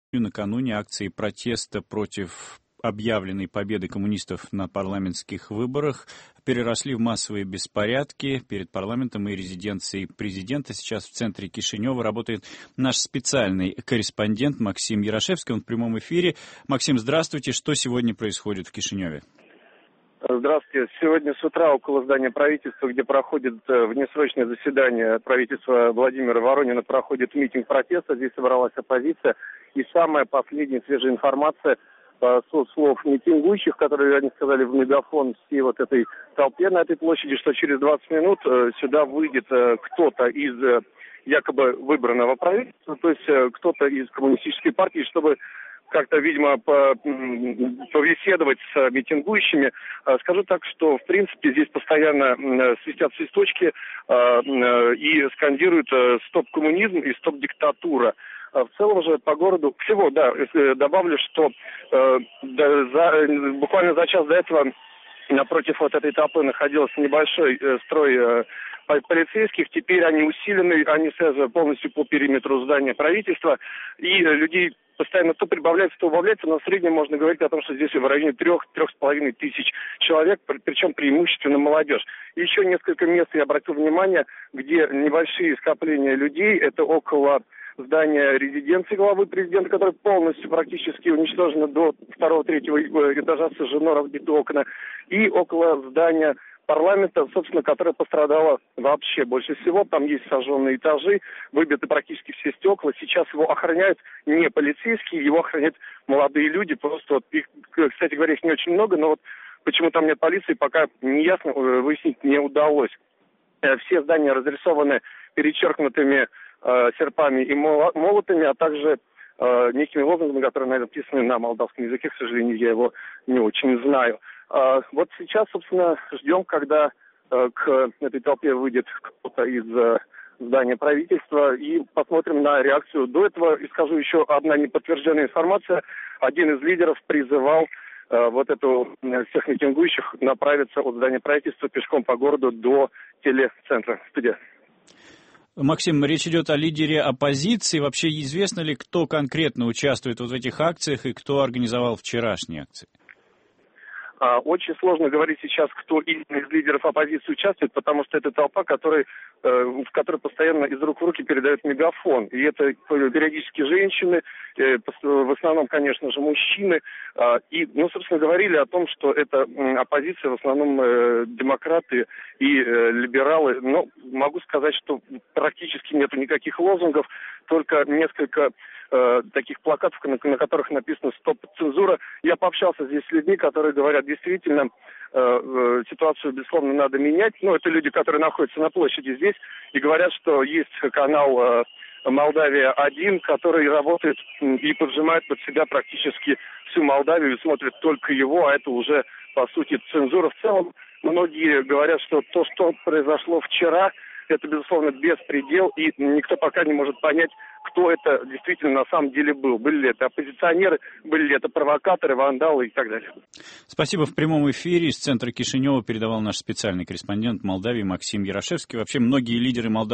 Накануне акции протеста против объявленной победы коммунистов на парламентских выборах переросли в массовые беспорядки перед парламентом и резиденцией президента. Сейчас в центре Кишинева работает наш специальный корреспондент Максим Ярошевский. Он в прямом эфире. Максим, здравствуйте. Что сегодня происходит в Кишиневе? Здравствуйте. Сегодня с утра около здания правительства, где проходит внесрочное заседание правительства Владимира Воронина, проходит митинг протеста. Здесь собралась оппозиция. И самая последняя свежая информация со слов митингующих, которые они сказали в мегафон всей вот этой толпе на этой площади, что через 20 минут сюда выйдет кто-то из якобы выбранного правительства, то есть кто-то из коммунистической партии, чтобы как-то, видимо, побеседовать с митингующими. Скажу так, что, в принципе, здесь постоянно свистят свисточки и скандируют «Стоп коммунизм» и «Стоп диктатура». В целом же по городу... Всего, да, если добавлю, что буквально за час до этого напротив вот этой толпы находился небольшой строй полицейских. Теперь они усилены, они связаны полностью по периметру здания правительства. И людей постоянно то прибавляется, то убавляется, но в среднем можно говорить о том, что здесь в районе 3-3,5 тысяч человек, причем преимущественно молодежь. И еще несколько мест я обратил внимание, где небольшие скопления людей, это около здания резиденции главы президента, которое полностью практически уничтожено до 2-3 этажа, сожжено, разбиты окна, и около здания парламента, собственно, которое пострадало вообще больше всего. Там есть сожженные этажи, выбиты практически все стекла. Сейчас его охраняют не полицейские, его охраняют молодые люди. Просто вот их, кстати говоря, их не очень много, но вот почему там нет полиции, пока не ясно, выяснить не удалось. Все здания разрисованы перечеркнутыми серпами и молотами, а также некими лозунгами, которые, наверное, написаны на молдавском языке. К сожалению, я его не очень знаю. Вот сейчас, собственно, ждем, когда к этой толпе выйдет кто-то из здания правительства, и посмотрим на реакцию. До этого, и скажу еще одна неподтвержденная информация, один из лидеров призывал всех митингующих направиться от здания правительства пешком по городу до телецентра. Студия. Максим, речь идет о лидере оппозиции. Вообще известно ли, кто конкретно участвует вот в этих акциях и кто организовал вчерашние акции? Очень сложно говорить сейчас, кто именно из лидеров оппозиции участвует, потому что это толпа, в которой постоянно из рук в руки передают мегафон. И это периодически женщины, в основном, конечно же, мужчины. Собственно, говорили о том, что это оппозиция, в основном демократы и либералы. Но могу сказать, что практически нету никаких лозунгов, только несколько таких плакатов, на которых написано «Стоп цензура». Я пообщался здесь с людьми, которые говорят, действительно, ситуацию, безусловно, надо менять. Это люди, которые находятся на площади здесь, и говорят, что есть канал «Молдавия-1», который работает и поджимает под себя практически всю Молдавию, и смотрит только его, а это уже, по сути, цензура. В целом, многие говорят, что то, что произошло вчера, это, безусловно, беспредел, и никто пока не может понять, кто это действительно на самом деле был. Были ли это оппозиционеры, были ли это провокаторы, вандалы и так далее. Спасибо. В прямом эфире из центра Кишинева передавал наш специальный корреспондент Молдавии Максим Ярошевский. Вообще, многие лидеры Молдавии